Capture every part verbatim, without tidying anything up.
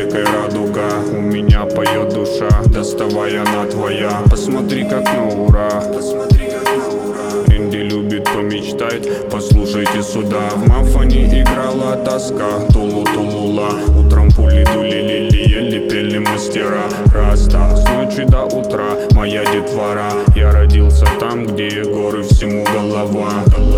рекой радуга. У меня поет душа, доставай, она твоя. Посмотри, как на ура. Инди любит помечтать, послушайте сюда. В Мафоне играла тоска, тулу-тулула. Утром пули дули, лили, пели мастера. Раста, с ночи до утра моя детвора. Я родился там, где горы всему голова.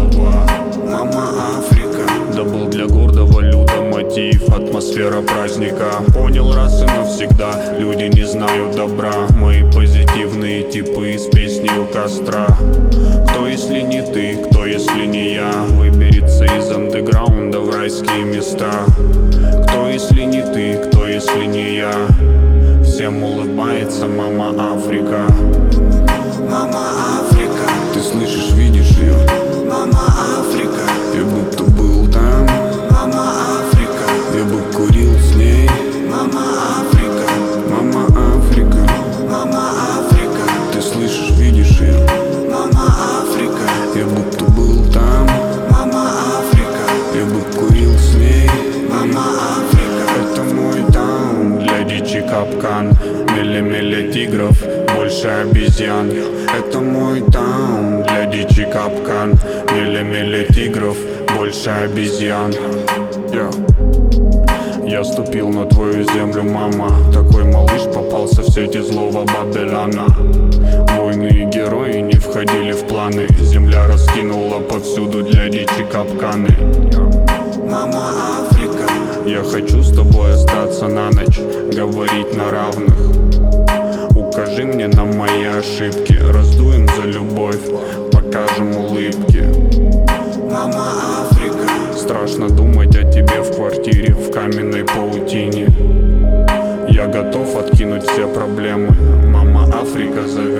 Мама Африка, да был для гордого люда мотив. Атмосфера праздника, понял раз и навсегда. Люди не знают добра, мои позитивные типы с песней у костра. Кто если не ты, кто если не я, выберется из андеграунда в райские места. Кто если не ты, кто если не я, всем улыбается мама Африка. Мама Африка, ты слышишь, видишь ее? мама Африка, Я будто был там, мама Африка, я бы курил с ней. мама Африка, Мама Африка, мама Африка, ты слышишь, видишь ее? мама Африка, Я будто был там, мама Африка, я бы курил с ней. мама Африка. Это мой таун, для дичи капкан. Меле-меле тигров, больше обезьян. Это мой таун, для дичи капкан. Меле-меле тигров, больше обезьян. Я Я ступил на твою землю, мама. Такой малыш попался в сети злого Бабеляна. Войны и герои не входили в планы. Земля раскинула повсюду для дичи капканы. Мама Африка, я хочу с тобой остаться на ночь, говорить на равных. Укажи мне на мои ошибки, раздуем за любовь, покажем улыбки. Мама Африка, страшно думать о тебе в квартире, в каменной паутине. Я готов откинуть все проблемы, мама Африка зовет.